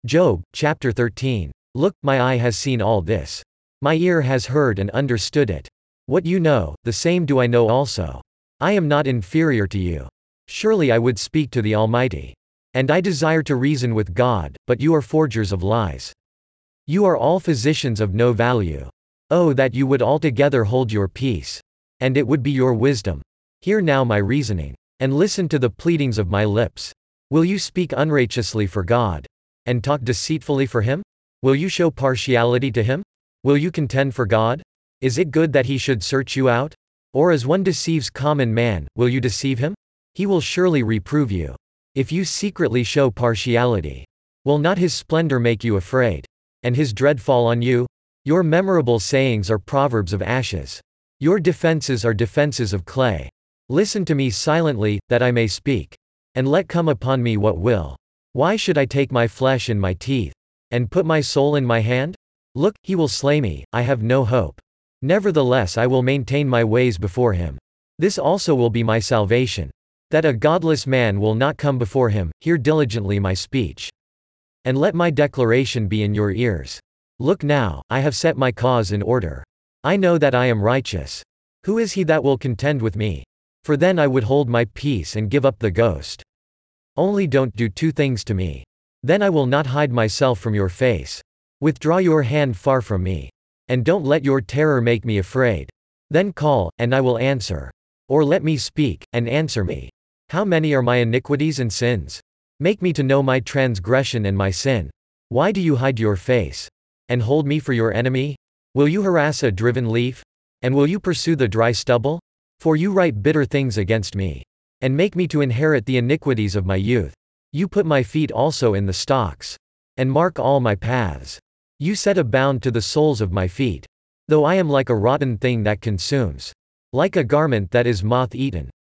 Job, chapter 13. Look, my eye has seen all this. My ear has heard and understood it. What you know, the same do I know also. I am not inferior to you. Surely I would speak to the Almighty. And I desire to reason with God, but you are forgers of lies. You are all physicians of no value. Oh, that you would altogether hold your peace. And it would be your wisdom. Hear now my reasoning. And listen to the pleadings of my lips. Will you speak unrighteously for God? And talk deceitfully for him? Will you show partiality to him? Will you contend for God? Is it good that he should search you out? Or as one deceives common man, will you deceive him? He will surely reprove you. If you secretly show partiality, will not his splendor make you afraid? And his dread fall on you? Your memorable sayings are proverbs of ashes. Your defenses are defenses of clay. Listen to me silently, that I may speak. And let come upon me what will. Why should I take my flesh in my teeth? And put my soul in my hand? Look, he will slay me, I have no hope. Nevertheless I will maintain my ways before him. This also will be my salvation. That a godless man will not come before him, hear diligently my speech. And let my declaration be in your ears. Look now, I have set my cause in order. I know that I am righteous. Who is he that will contend with me? For then I would hold my peace and give up the ghost. Only don't do two things to me. Then I will not hide myself from your face. Withdraw your hand far from me. And don't let your terror make me afraid. Then call, and I will answer. Or let me speak, and answer me. How many are my iniquities and sins? Make me to know my transgression and my sin. Why do you hide your face? And hold me for your enemy? Will you harass a driven leaf? And will you pursue the dry stubble? For you write bitter things against me. And make me to inherit the iniquities of my youth. You put my feet also in the stocks. And mark all my paths. You set a bound to the soles of my feet. Though I am like a rotten thing that consumes. Like a garment that is moth-eaten.